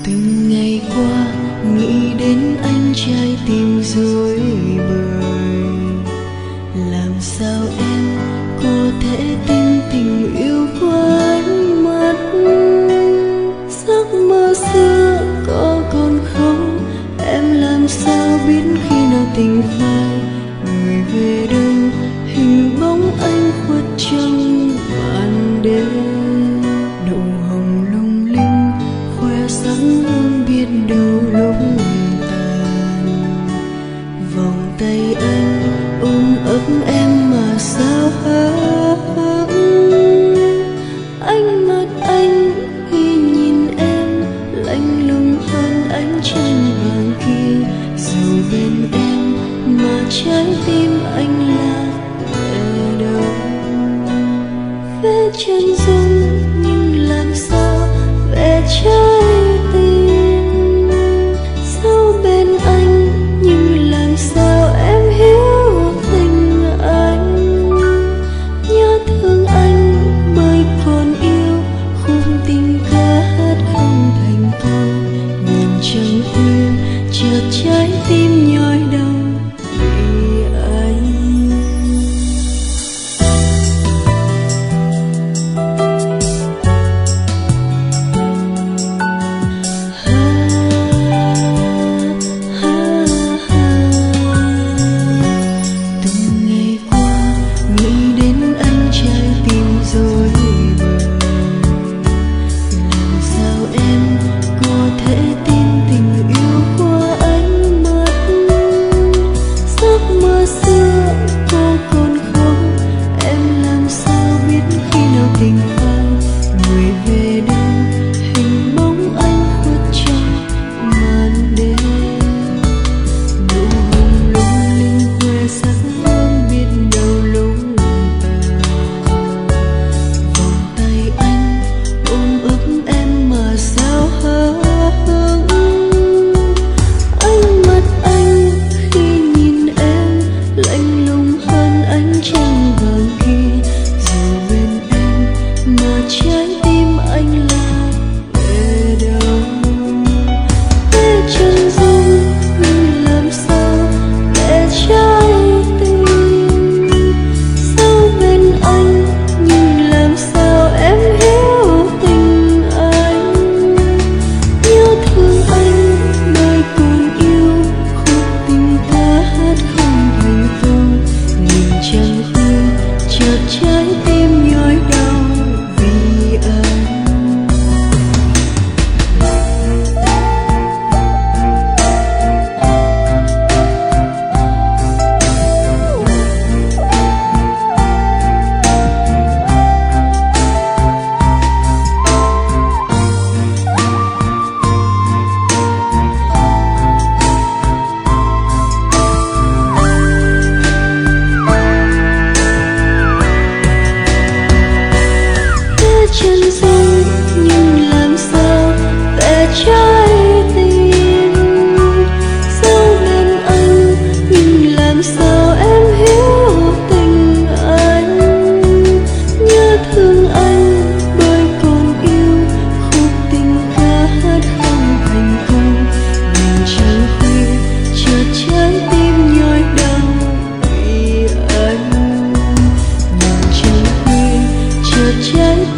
Từng ngày qua nghĩ đến anh trái tim rối bời. Làm sao em có thể tin tình yêu qua ánh mắt? Giấc mơ xưa có còn không? Em làm sao biết khi nào tình phai? Người về đâu hình bóng anh khuất trong màn đêm. Nụ hồng lung linh khoe sáng hương biết đâu lúc tàn. Vòng tay anh ôm ấp em mà sao hững. Ánh mắt anh khi nhìn em lạnh lùng hơn ánh trăng vàng kia. Dù bên em mà trái tim anh là về đâu? Vẽ chân dung nhưng làm sao vẽ trái tim? Sau bên anh nhưng làm sao em hiểu tình anh? Nhớ thương anh bởi còn yêu, khúc tình ca hát không thành câu. Nhìn trăng khuya chợt trái tim nhói đau vì anh. Từng ngày qua nghĩ đến anh trái tim rối bời. Làm sao em có thể tin tình yêu qua ánh mắt? Giấc mơ xưa có còn không? Em làm sao biết khi nào tình phai? Người về đâu hình bóng anh khuất trong màn đêm. Nụ hồng lung linh khoe sắc hương biết đâu lúc tàn. Vòng tay anh ôm ấp em mà sao hững. Ánh mắt anh khi nhìn em lạnh lùng hơn ánh trăng vàng kia. Dù bên em mà trái tim anh là về đâu? Vẽ chân dung nhưng làm sao vẽ trái tim? Sau bên anh nhưng làm sao em hiểu tình anh? Nhớ thương anh đời còn yêu, khúc tình ca hát không thành câu. Nhìn trăng khuya chợt trái tim nhói đau vì anh. Vẽ chân dung nhưng làm sao vẽ trái tim? Sau bên anh nhưng làm sao em hiểu tình anh? Nhớ thương anh bởi còn yêu, khúc tình ca hát không thành câu. Nhìn trăng khuya chợt trái tim nhói đau vì anh. Nhìn trăng khuya chợt trái